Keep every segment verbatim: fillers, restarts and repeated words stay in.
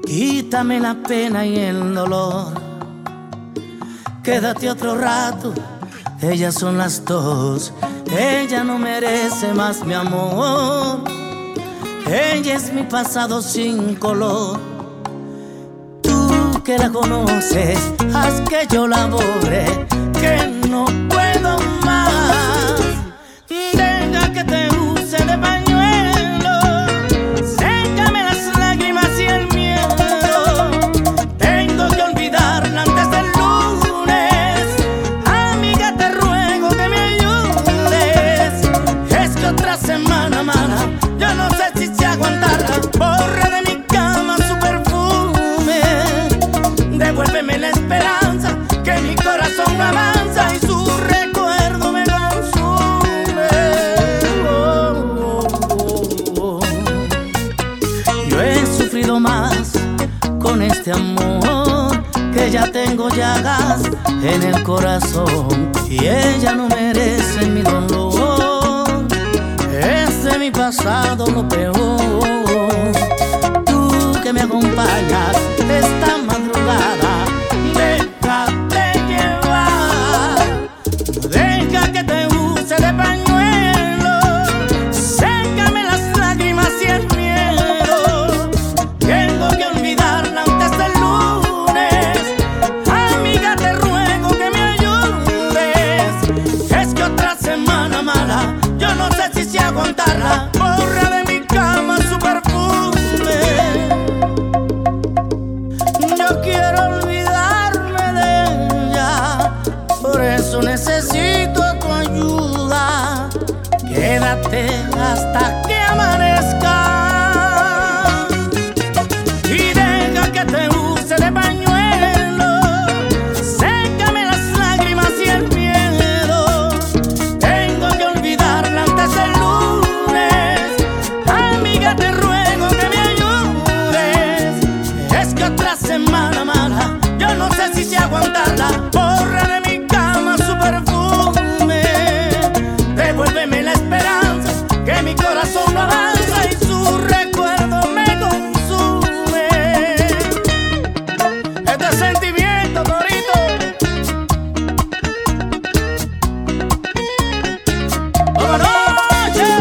Quítame la pena y el dolor. Quédate otro rato, ellas son las dos. Ella no merece más mi amor. Ella es mi pasado sin color. Tú que la conoces, haz que yo la borre, que no puedo más. Deja que te use de pañuelo, sécame las lágrimas y el miedo. Tengo que olvidarla antes del lunes. Amiga, te ruego que me ayudes. Es que otra semana mala, yo no sé si se aguantarla. Borra de mi cama su perfume. Devuélveme la esperanza, que mi corazón no avanza y su recuerdo me consume. Oh, oh, oh, oh. Yo he sufrido más con este amor, que ya tengo llagas en el corazón, y ella no merece mi dolor. Es de mi pasado lo peor. Tú que me acompañas esta madrugada, déjate llevar. Deja que te use de pañuelo, sécame las lágrimas y el miedo. Tengo que olvidarla antes del lunes. Amiga, te ruego que me ayudes. Es que otra semana mala, yo no sé si se aguantarla. Borra de mi cama su perfume. Yo quiero olvidarme de ella, por eso necesito tu ayuda. Quédate hasta que amanezca y deja que te use de pañuelo, sécame las lágrimas y el miedo. Tengo que olvidarla antes del lunes. Amiga, te ruego que me ayudes. Es que otra semana mala, yo no sé si se aguantarla. Borra de mi cama su perfume. Devuélveme la esperanza, que mi corazón no avanza y su recuerdo me consume. Este sentimiento, Torito. ¡Buenas noches!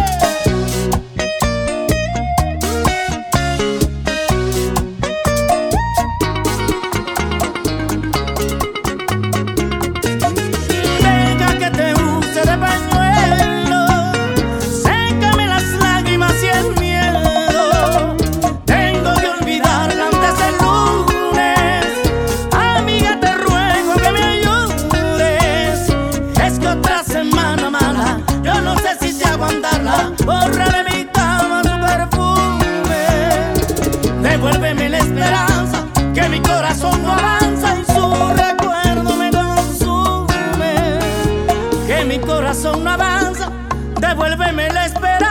Deja que te use de pañuelo, sécame las lágrimas y el miedo. Tengo que olvidarla antes del lunes. Amiga, te ruego que me ayudes. Es que otra semana mala, yo no sé si se aguantarla. Borra de mi cama su perfume. Devuélveme la esperanza, que mi corazón no avanza y su recuerdo me consume. Que mi corazón no avanza, devuélveme la esperanza.